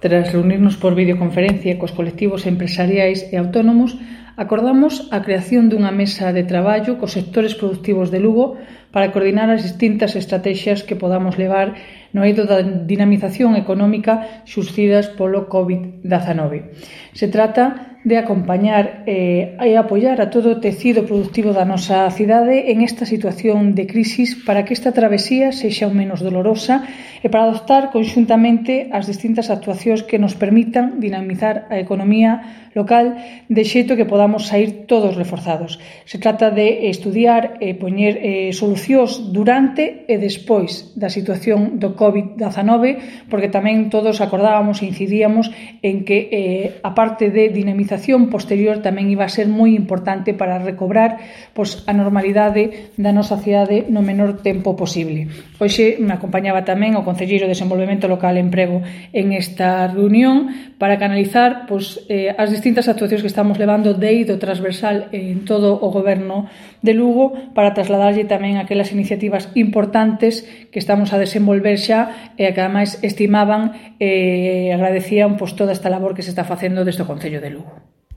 Tras reunirnos por videoconferencia cos colectivos empresariais e autónomos, acordamos a creación dunha mesa de traballo cos sectores produtivos de Lugo para coordinar as distintas estrategias que podamos levar no eido da dinamización económica xurcidas polo COVID-19. Se trata de acompañar e apoiar a todo o tecido productivo da nosa cidade en esta situación de crisis para que esta travesía sexa o menos dolorosa e para adoptar conxuntamente as distintas actuacións que nos permitan dinamizar a economía local de xeito que podamos sair todos reforzados. Se trata de estudiar e poñer solucións durante e despois da situación do COVID-19, porque tamén todos acordábamos e incidíamos en que a parte de dinamización posterior tamén iba a ser moi importante para recobrar a normalidade da nosa cidade no menor tempo posible. Hoxe me acompañaba tamén o Concelleiro de Desenvolvemento Local e Emprego en esta reunión para canalizar as distintas actuacións que estamos levando de eido transversal en todo o Goberno de Lugo para trasladarlle tamén aquelas iniciativas importantes que estamos a desenvolver xa e que ademais estimaban e agradecían toda esta labor que se está facendo desde o Concello de Lugo.